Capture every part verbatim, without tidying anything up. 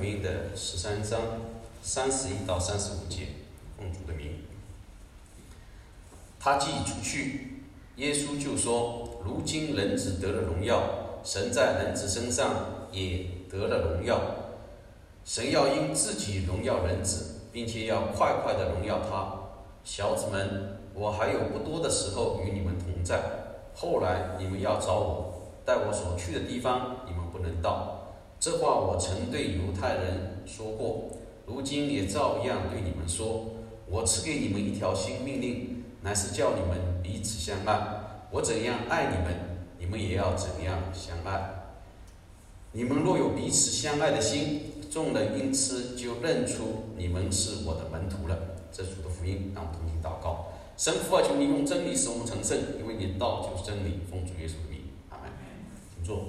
福音的十三章三十一到三十五节，奉主的名。他既出去，耶稣就说：“如今人子得了荣耀，神在人子身上也得了荣耀。神要因自己荣耀人子，并且要快快的荣耀他。小子们，我还有不多的时候与你们同在，后来你们要找我，带我所去的地方，你们不能到。这话我曾对犹太人说过，如今也照样对你们说。我赐给你们一条新命令，乃是叫你们彼此相爱。我怎样爱你们，你们也要怎样相爱。你们若有彼此相爱的心，众人因此就认出你们是我的门徒了。”这是主的福音，让我们同心祷告。神父啊，求你用真理使我们成圣，因为你的道就是真理。奉主耶稣的名，阿门。请坐。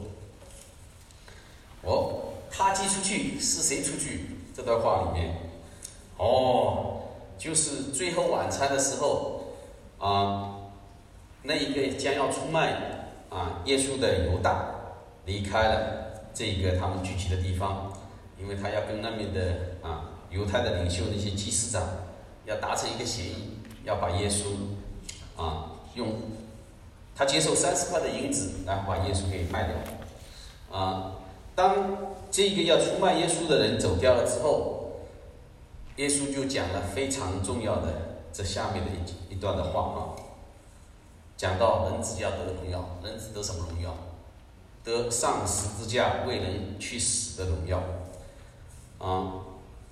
哦，他既出去，是谁出去？这段话里面，哦，就是最后晚餐的时候啊，那一个将要出卖啊耶稣的犹大离开了这个他们聚集的地方，因为他要跟那边的啊犹太的领袖那些祭司长要达成一个协议，要把耶稣啊用他接受三十块的银子，然后把耶稣给卖掉啊。当这个要出卖耶稣的人走掉了之后，耶稣就讲了非常重要的这下面的一一段的话啊，讲到人子要得荣耀，人子得什么荣耀？得上十字架为人去死的荣耀啊！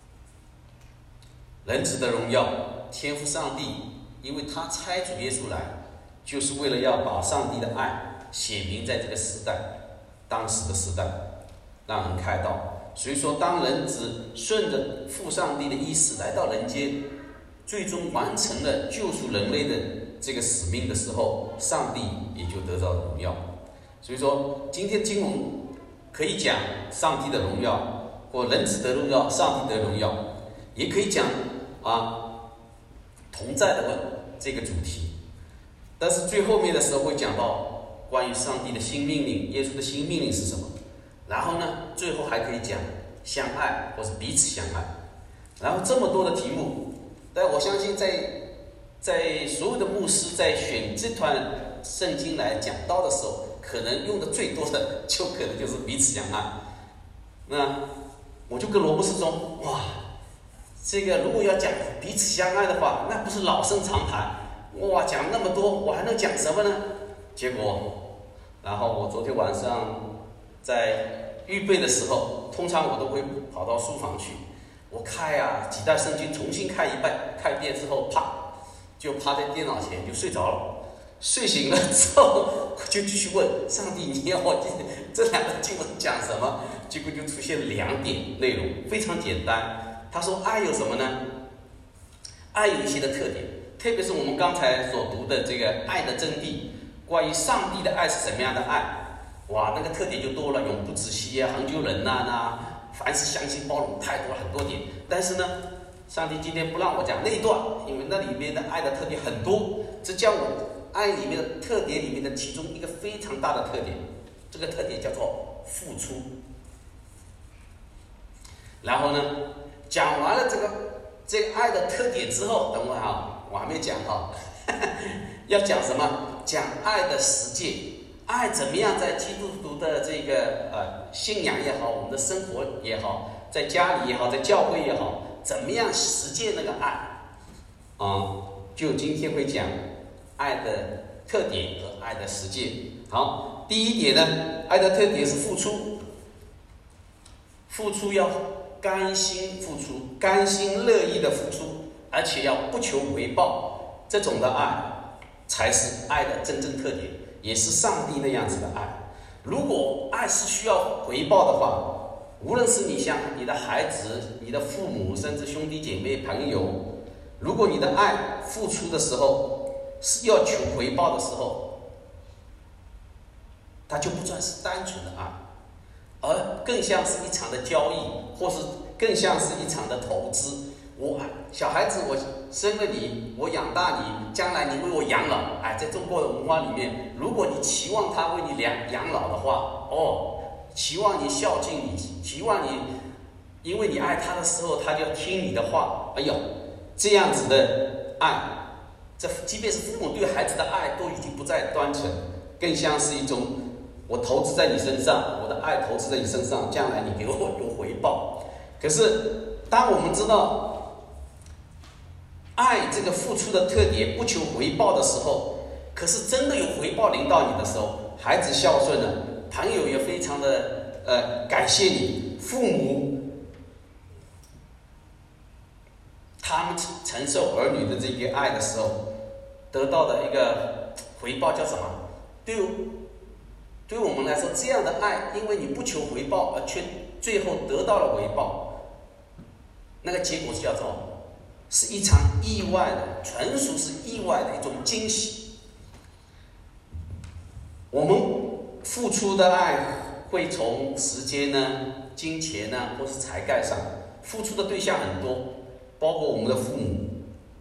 人子的荣耀，天父上帝，因为他差主耶稣来，就是为了要把上帝的爱写明在这个时代，当时的时代，让人看到。所以说，当人子顺着父上帝的意思来到人间，最终完成了救赎人类的这个使命的时候，上帝也就得到荣耀。所以说，今天经文可以讲上帝的荣耀，或人子的荣耀，上帝的荣耀，也可以讲啊同在的问这个主题。但是最后面的时候会讲到关于上帝的新命令，耶稣的新命令是什么？然后呢，最后还可以讲相爱，或是彼此相爱。然后这么多的题目，但我相信在在所有的牧师在选这段圣经来讲道的时候，可能用的最多的就可能就是彼此相爱。那我就跟罗布斯说，哇，这个如果要讲彼此相爱的话，那不是老生常谈。哇，讲那么多，我还能讲什么呢？结果，然后我昨天晚上在预备的时候，通常我都会跑到书房去，我看呀几袋圣经重新看一遍，看一遍之后，啪，就趴在电脑前就睡着了。睡醒了之后，我就继续问上帝，你要我这两个经文讲什么？结果就出现两点内容，非常简单。他说爱有什么呢？爱有一些的特点，特别是我们刚才所读的这个爱的真谛，关于上帝的爱是什么样的爱，哇，那个特点就多了，永不止息啊，恒久忍耐啊，凡事相信包容，太多很多点。但是呢，上帝今天不让我讲那一段，因为那里面的爱的特点很多，这叫我爱里面的特点里面的其中一个非常大的特点，这个特点叫做付出。然后呢，讲完了这个这个爱的特点之后，等会啊，我还没讲哈，要讲什么？讲爱的实践，爱怎么样在基督徒的这个呃信仰也好，我们的生活也好，在家里也好，在教会也好，怎么样实践那个爱啊、嗯？就今天会讲爱的特点和爱的实践。好，第一点呢，爱的特点是付出，付出要甘心付出，甘心乐意的付出，而且要不求回报，这种的爱才是爱的真正特点，也是上帝那样子的爱。如果爱是需要回报的话，无论是你像你的孩子、你的父母，甚至兄弟姐妹、朋友，如果你的爱付出的时候是要求回报的时候，它就不算是单纯的爱，而更像是一场的交易，或是更像是一场的投资。我小孩子，我生了你，我养大你，将来你为我养老。哎，在中国的文化里面，如果你期望他为你养养老的话，哦，期望你孝敬你，期望你因为你爱他的时候，他就要听你的话。哎呦，这样子的爱，这即便是父母对孩子的爱都已经不再单纯，更像是一种我投资在你身上，我的爱投资在你身上，将来你给我有回报。可是当我们知道爱这个付出的特点不求回报的时候，可是真的有回报临到你的时候，孩子孝顺了，朋友也非常的呃感谢你，父母他们承受儿女的这个爱的时候，得到的一个回报叫什么？对，对我们来说，这样的爱，因为你不求回报，而却最后得到了回报，那个结果是叫做是一场意外的，纯属是意外的一种惊喜。我们付出的爱会从时间呢、金钱呢，或是才干上，付出的对象很多。包括我们的父母，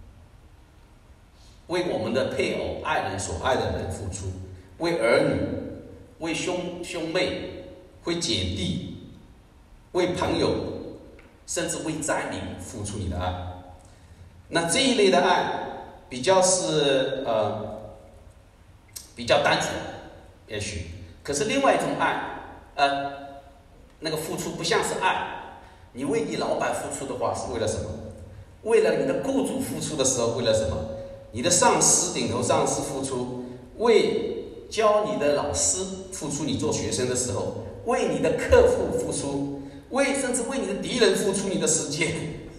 为我们的配偶、爱人所爱的人付出，为儿女、为兄兄妹、为姐弟、为朋友，甚至为灾民付出你的爱。那这一类的爱，比较是呃比较单纯，也许。可是另外一种爱，呃，那个付出不像是爱。你为你老板付出的话，是为了什么？为了你的雇主付出的时候，为了什么？你的上司、顶头上司付出，为教你的老师付出，你做学生的时候，为你的客户付出，为甚至为你的敌人付出你的时间，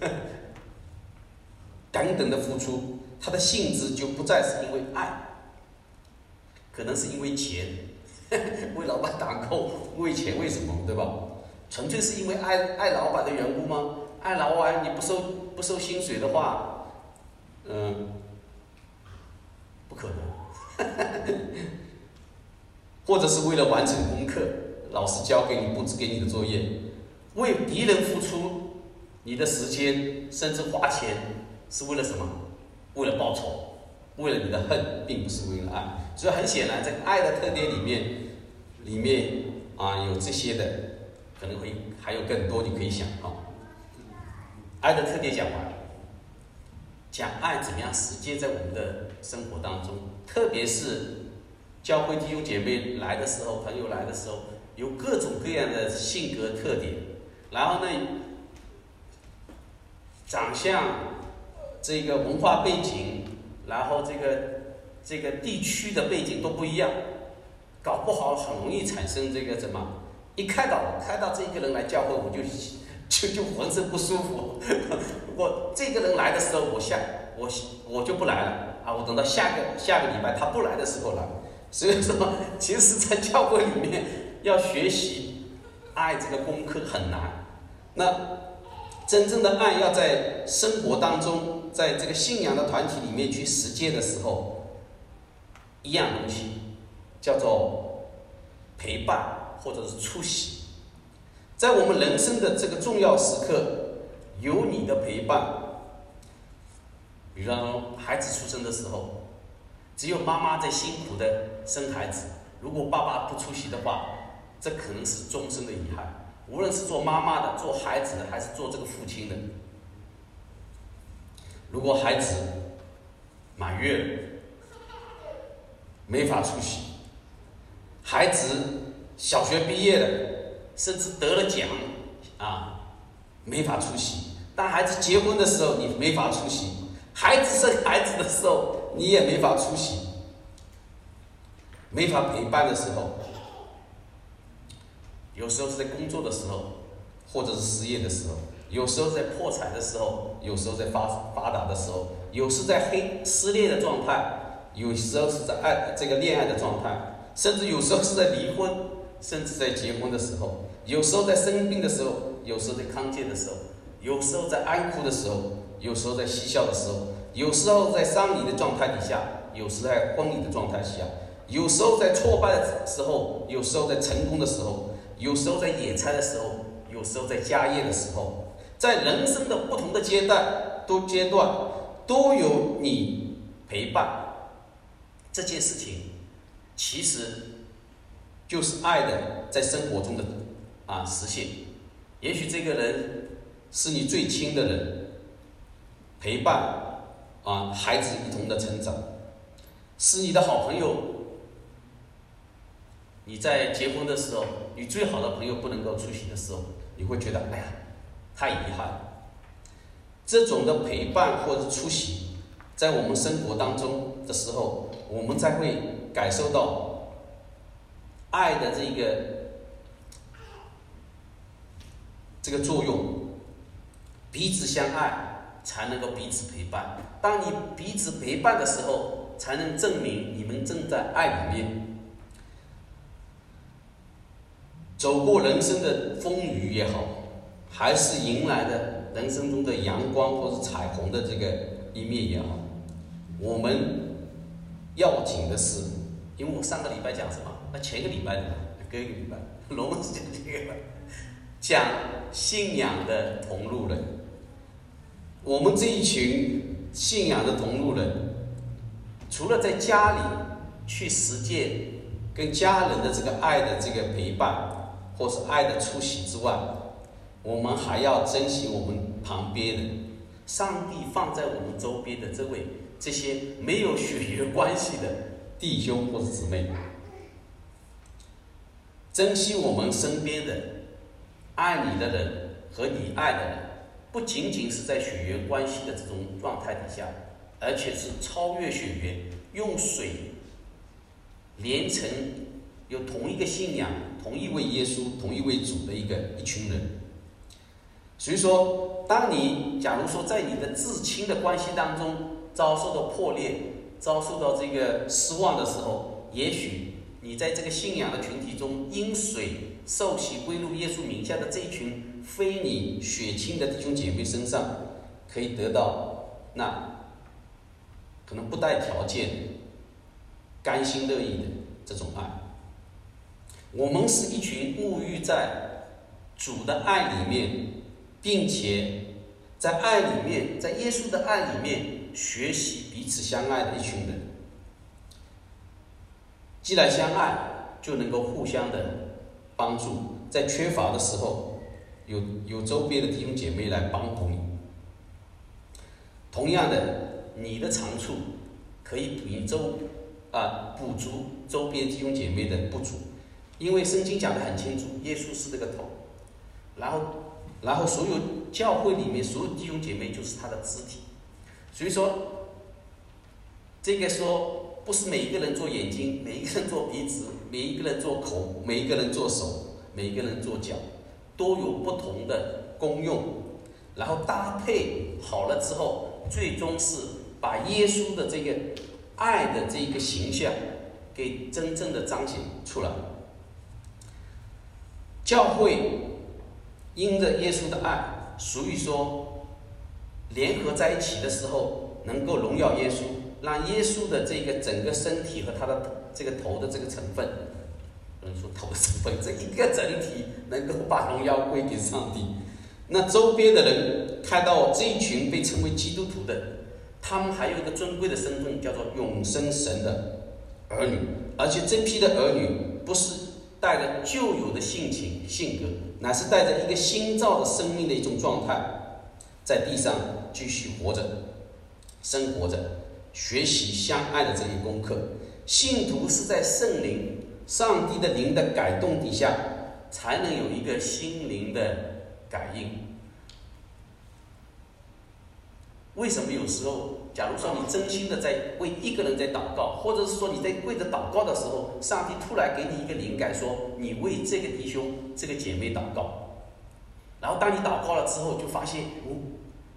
等等的付出，它的性质就不再是因为爱，可能是因为钱，为老板打工，为钱，为什么？对吧？纯粹是因为爱爱老板的缘故吗？爱老板你不收不收薪水的话，嗯，不可能。或者是为了完成功课，老师交给你布置给你的作业，为敌人付出你的时间，甚至花钱，是为了什么？为了报仇，为了你的恨，并不是为了爱。所以很显然，这个爱的特点里面，里面啊有这些的，可能会还有更多，你可以想啊。爱的特点讲完，讲爱怎么样实践在我们的生活当中，特别是教会弟兄姐妹来的时候，朋友来的时候，有各种各样的性格特点，然后呢，长相、这个文化背景，然后这个这个地区的背景都不一样，搞不好很容易产生这个什么？一看到看到这个人来教会，我就。就就浑身不舒服，我这个人来的时候，我下我我就不来了啊！我等到下个下个礼拜他不来的时候来。所以说，其实，在教会里面要学习爱这个功课很难。那真正的爱要在生活当中，在这个信仰的团体里面去实践的时候，一样东西叫做陪伴或者是出席。在我们人生的这个重要时刻，有你的陪伴。比方说，孩子出生的时候，只有妈妈在辛苦的生孩子，如果爸爸不出席的话，这可能是终身的遗憾。无论是做妈妈的、做孩子的，还是做这个父亲的，如果孩子满月了，没法出席；孩子小学毕业了，甚至得了奖啊，没法出席。当孩子结婚的时候，你没法出席；孩子生孩子的时候，你也没法出席。没法陪伴的时候，有时候是在工作的时候，或者是失业的时候，有时候在破产的时候，有时候在发发达的时候，有时在黑失恋的状态，有时候是在爱这个恋爱的状态，甚至有时候是在离婚，甚至在结婚的时候，有时候在生病的时候，有时候在康健的时候，有时候在安哭的时候，有时候在嬉笑的时候，有时候在丧礼的状态底下，有时在婚礼的状态下，有时候在挫败的时候，有时候在成功的时候，有时候在野餐的时候，有时候在家业的时候，在人生的不同的阶段都阶段都有你陪伴。这件事情其实就是爱的在生活中的啊实现。也许这个人是你最亲的人，陪伴啊孩子一同的成长，是你的好朋友。你在结婚的时候，你最好的朋友不能够出席的时候，你会觉得哎呀太遗憾了。这种的陪伴或者出席，在我们生活当中的时候，我们才会感受到爱的这个这个作用。彼此相爱，才能够彼此陪伴。当你彼此陪伴的时候，才能证明你们正在爱里面。走过人生的风雨也好，还是迎来的人生中的阳光或者彩虹的这个一面也好，我们要紧的是，因为我上个礼拜讲什么？那前个礼拜的，隔一个礼拜，龙是讲这个，讲信仰的同路人。我们这一群信仰的同路人，除了在家里去实践跟家人的这个爱的这个陪伴，或是爱的出席之外，我们还要珍惜我们旁边的上帝放在我们周边的这位这些没有血缘关系的弟兄或是姊妹，珍惜我们身边的爱你的人和你爱的人，不仅仅是在血缘关系的这种状态底下，而且是超越血缘，用水连成有同一个信仰、同一位耶稣、同一位主的一个一群人。所以说，当你假如说在你的至亲的关系当中遭受到破裂、遭受到这个失望的时候，也许你在这个信仰的群体中，因水受洗归入耶稣名下的这一群非你血亲的弟兄姐妹身上，可以得到那可能不带条件、甘心乐意的这种爱。我们是一群沐浴在主的爱里面，并且在爱里面，在耶稣的爱里面学习彼此相爱的一群人。既然相爱，就能够互相的帮助，在缺乏的时候，有有周边的弟兄姐妹来帮扶你。同样的，你的长处可以补周啊补足周边弟兄姐妹的不足，因为圣经讲得很清楚，耶稣是这个头，然后然后所有教会里面所有弟兄姐妹就是他的肢体。所以说，这个说不是每一个人做眼睛，每一个人做鼻子，每一个人做口，每一个人做手，每一个人做脚，都有不同的功用，然后搭配好了之后，最终是把耶稣的这个爱的这个形象给真正的彰显出来。教会因着耶稣的爱，所以说联合在一起的时候，能够荣耀耶稣，让耶稣的这个整个身体和他的这个头的这个成分，不能说头的成分，这一个整体能够把荣耀归给上帝。那周边的人看到这一群被称为基督徒的，他们还有一个尊贵的身份，叫做永生神的儿女，而且这批的儿女不是带着旧有的性情性格，乃是带着一个新造的生命的一种状态，在地上继续活着、生活着，学习相爱的这些功课。信徒是在圣灵、上帝的灵的改动底下，才能有一个心灵的感应。为什么有时候，假如说你真心的在为一个人在祷告，或者是说你在跪着祷告的时候，上帝突然给你一个灵感，说你为这个弟兄、这个姐妹祷告，然后当你祷告了之后，就发现，嗯，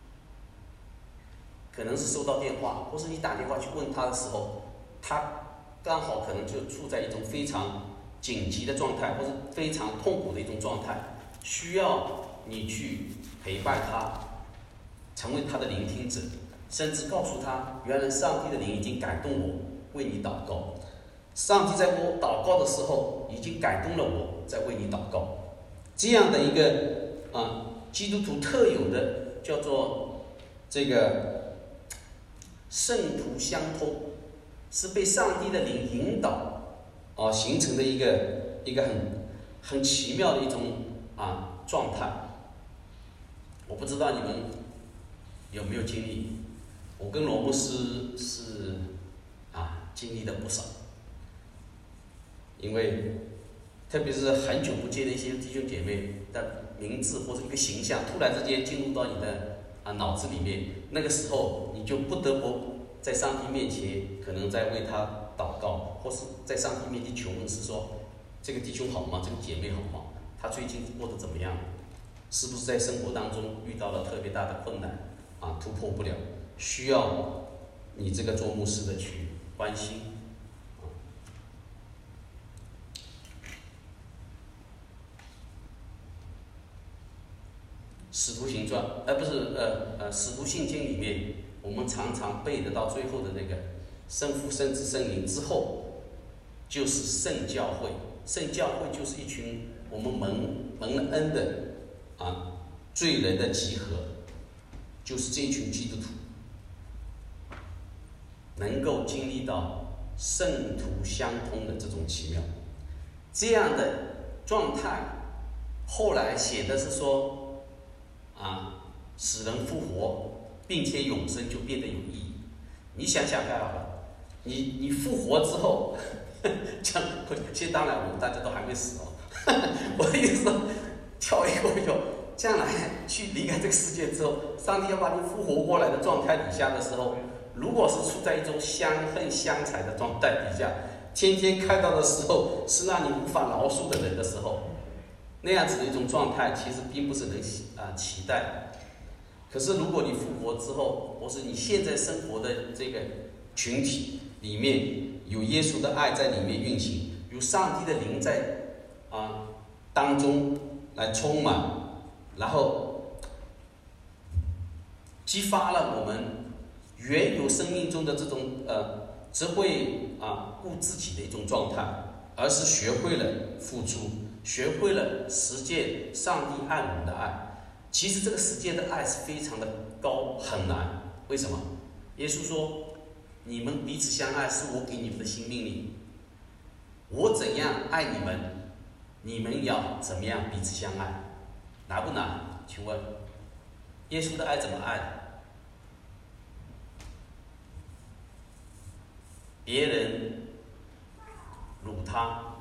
可能是收到电话，或是你打电话去问他的时候，他刚好可能就处在一种非常紧急的状态，或是非常痛苦的一种状态，需要你去陪伴他，成为他的聆听者，甚至告诉他，原来上帝的灵已经感动我，为你祷告。上帝在我祷告的时候，已经感动了我，在为你祷告。这样的一个啊，基督徒特有的叫做这个圣徒相通，是被上帝的灵引导啊形成的一个一个很很奇妙的一种啊状态。 我不知道你们有没有经历，我跟罗牧师是啊经历的不少，因为特别是很久不见的一些弟兄姐妹的名字或者一个形象，突然之间进入到你的啊脑子里面，那个时候你就不得不在上帝面前，可能在为他祷告，或是在上帝面前求问，是说这个弟兄好吗？这个姐妹好吗？他最近过得怎么样？是不是在生活当中遇到了特别大的困难啊，突破不了，需要你这个做牧师的去关心。啊、使徒行传，呃，不是，呃呃，使徒信经里面，我们常常背得到最后的那个圣父、圣子、圣灵之后，就是圣教会。圣教会就是一群我们蒙蒙了恩的啊罪人的集合，就是这一群基督徒能够经历到圣徒相通的这种奇妙，这样的状态，后来写的是说啊，使人复活，并且永生就变得有意义。你想想看好了，你你复活之后，这样，其实当然我们大家都还没死哦。我的意思说，跳一过就将来去离开这个世界之后，上帝要把你复活过来的状态底下的时候，如果是处在一种相恨相残的状态底下，天天看到的时候是让你无法饶恕的人的时候，那样子的一种状态，其实并不是能啊期待的。可是如果你复活之后，或是你现在生活的这个群体里面有耶稣的爱在里面运行，有上帝的灵在啊当中来充满，然后激发了我们原有生命中的这种呃只会啊顾自己的一种状态，而是学会了付出，学会了实践上帝爱我们的爱。其实这个实践的爱是非常的高，很难。为什么？耶稣说：“你们彼此相爱，是我给你们的新命令。我怎样爱你们，你们要怎么样彼此相爱。”难不难？请问，耶稣的爱怎么爱的？别人辱他，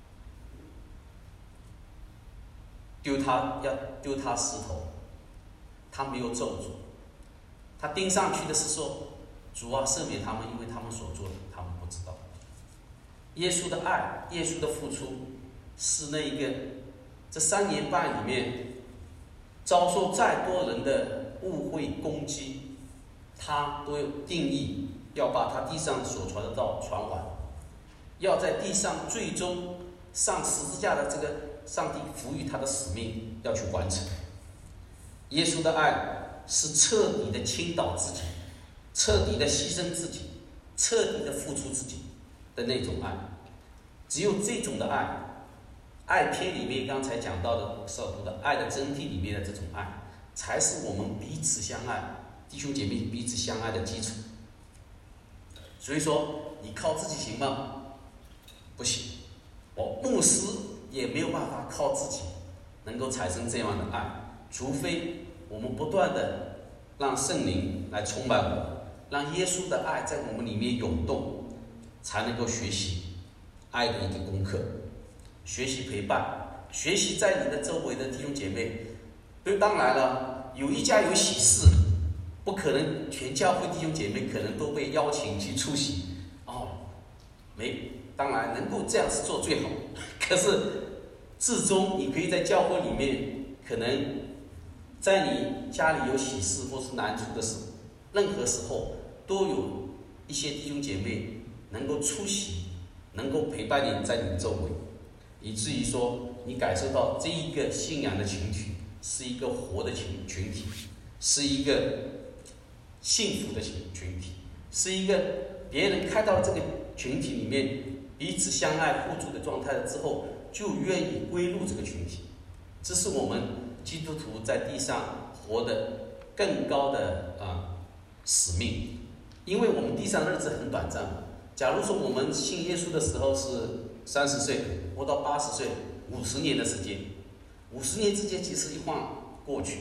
丢他要丢他石头，他没有咒诅，他钉上去的是说：“主啊，赦免他们，因为他们所做的，他们不知道。”耶稣的爱，耶稣的付出，是那一个这三年半里面遭受再多人的误会攻击，他都有定义要把他地上所传的道传完，要在地上最终上十字架的这个上帝赋予他的使命要去完成。耶稣的爱是彻底的倾倒自己，彻底的牺牲自己，彻底的付出自己的那种爱。只有这种的爱，爱篇里面刚才讲到的少读的爱的真谛里面的这种爱，才是我们彼此相爱，弟兄姐妹彼此相爱的基础。所以说，你靠自己行吗？不行。我牧师也没有办法靠自己能够产生这样的爱，除非我们不断的让圣灵来充满我们，让耶稣的爱在我们里面涌动，才能够学习爱的一个功课，学习陪伴，学习在你的周围的弟兄姐妹。当然了，有一家有喜事，不可能全教会弟兄姐妹可能都被邀请去出席哦，没，当然能够这样子做最好。可是至终你可以在教会里面，可能在你家里有喜事或是难处的时候，任何时候都有一些弟兄姐妹能够出席，能够陪伴你在你周围，以至于说你感受到这一个信仰的群体是一个活的群群体，是一个幸福的群群体，是一个别人看到这个群体里面彼此相爱互助的状态了之后，就愿意归入这个群体。这是我们基督徒在地上活得更高的啊使命，因为我们地上的日子很短暂。假如说我们信耶稣的时候是三十岁，活到八十岁，五十年的时间，五十年之间其实一晃过去。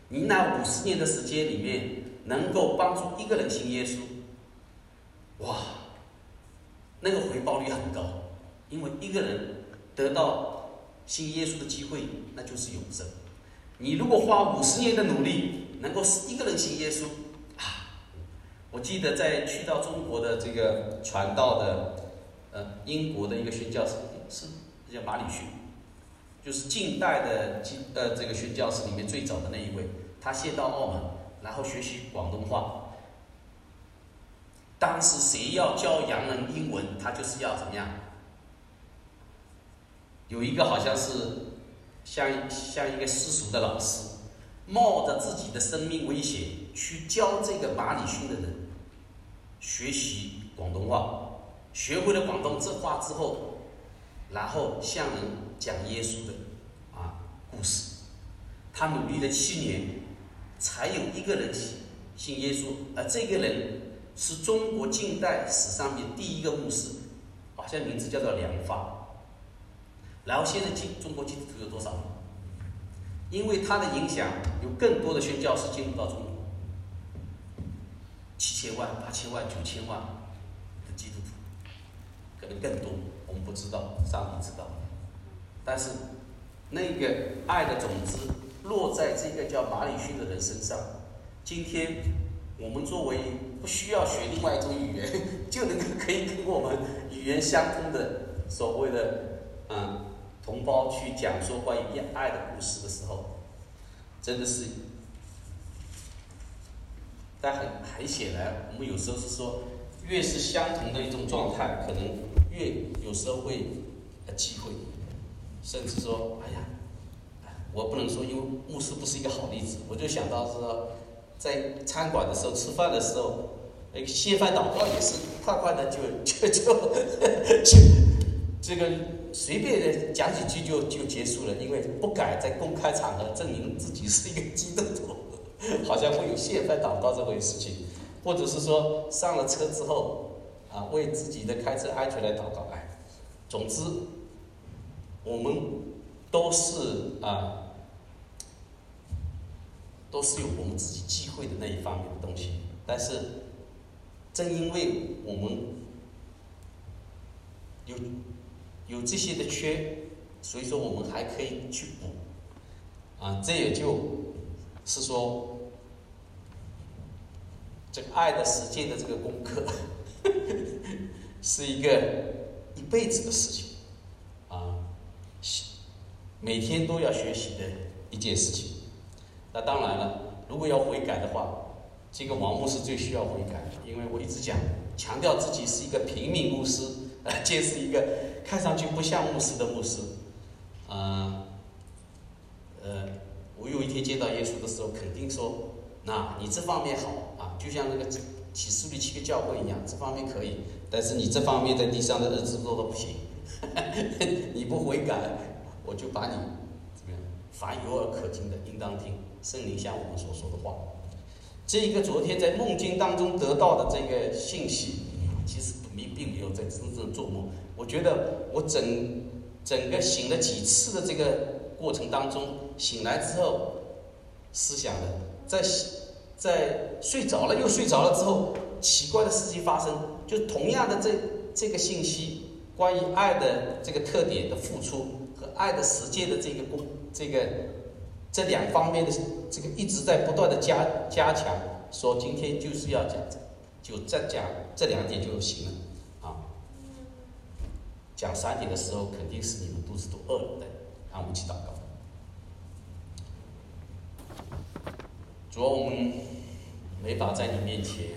你那五十年的时间里面，能够帮助一个人信耶稣，哇，那个回报率很高，因为一个人得到信耶稣的机会，那就是永生。你如果花五十年的努力，能够使一个人信耶稣啊！我记得在去到中国的这个传道的，呃，英国的一个宣教士是叫马里逊，就是近代的呃这个宣教士里面最早的那一位。他先到澳门，然后学习广东话。当时谁要教洋人英文，他就是要怎么样？有一个好像是像像一个私塾的老师，冒着自己的生命危险去教这个马里逊的人学习广东话，学会了广东这话之后，然后向人讲耶稣的啊故事。他努力了七年，才有一个人信耶稣，而这个人是中国近代史上面第一个牧师，好像名字叫做梁发。然后现在基中国基督徒有多少？因为他的影响，有更多的宣教士进入到中国，七千万、八千万、九千万的基督徒，可能更多，我们不知道，上帝知道。但是那个爱的种子落在这个叫马里逊的人身上，今天我们作为不需要学另外一种语言，就能够可以跟我们语言相通的所谓的嗯。同胞去讲说关于爱的故事的时候，真的是，但很很显然，我们有时候是说，越是相同的一种状态，可能越有时候会呃忌讳，甚至说，哎呀，我不能说，因为牧师不是一个好例子，我就想到是说，在餐馆的时候吃饭的时候，那个谢饭祷告也是快快的就就就就这个。随便的讲几句就就结束了，因为不敢在公开场合证明自己是一个基督徒，好像会有谢饭祷告这回事情，或者是说上了车之后啊，为自己的开车安全来祷告。哎，总之我们都是啊，都是有我们自己忌讳的那一方面的东西，但是正因为我们有。有这些的缺，所以说我们还可以去补，啊，这也就是说，这个爱的实践的这个功课，呵呵是一个一辈子的事情，啊，每天都要学习的一件事情。那当然了，如果要悔改的话，这个王牧师最需要悔改，因为我一直讲，强调自己是一个平民牧师，呃，见是一个。看上去不像牧师的牧师，啊、呃，呃，我有一天见到耶稣的时候，肯定说，那你这方面好啊，就像那个启示录七个教会一样，这方面可以，但是你这方面在地上的日子做的不行，你不悔改，我就把你怎么样？凡有耳可听的，应当听，圣灵向我们所说的话。这一个昨天在梦境当中得到的这个信息，其实并并没有在真正做梦。我觉得我整整个醒了几次的这个过程当中，醒来之后，思想的，在在睡着了又睡着了之后，奇怪的事情发生，就同样的这这个信息，关于爱的这个特点的付出和爱的实践的这个功，这个这两方面的这个一直在不断的加加强，说今天就是要讲，就再讲这两点就行了。讲三点的时候，肯定是你们肚子都饿了的，让我们一起祷告。主啊，我们没法在你面前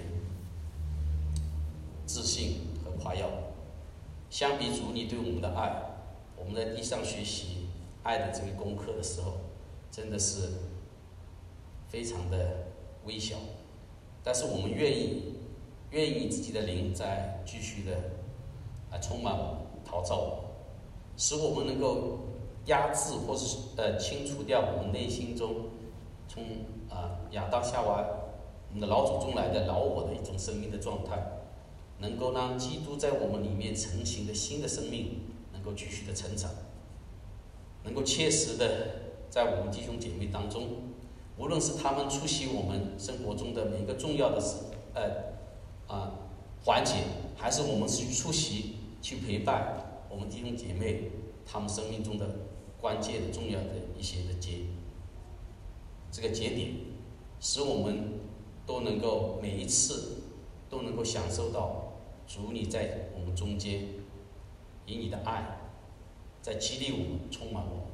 自信和夸耀。相比主你对我们的爱，我们在地上学习爱的这个功课的时候，真的是非常的微小。但是我们愿意，愿意自己的灵在继续的啊充满我们。陶造我，使我们能够压制或是呃清除掉我们内心中从啊、呃、亚当夏娃我们的老祖宗来的老我的一种生命的状态，能够让基督在我们里面成型的新的生命能够继续的成长，能够切实的在我们弟兄姐妹当中， 无论是他们出席我们生活中的每一个重要的事，呃，啊、呃、环节，还是我们去出席去陪伴我们弟兄姐妹他们生命中的关键的重要的一些的节这个节点，使我们都能够每一次都能够享受到主你在我们中间以你的爱在激励我们，充满我们，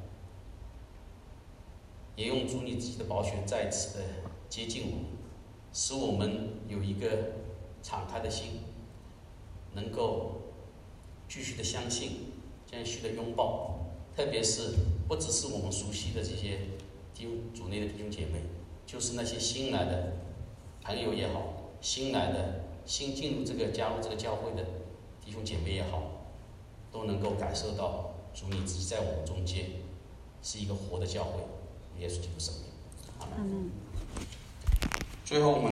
也用主你自己的宝血再次的接近我们，使我们有一个敞开的心，能够继续的相信，继续的拥抱，特别是不只是我们熟悉的这些弟兄主内的弟兄姐妹，就是那些新来的朋友也好，新来的新进入这个加入这个教会的弟兄姐妹也好，都能够感受到主你自己在我们中间是一个活的教会，耶稣基督圣名，阿们。最后我们。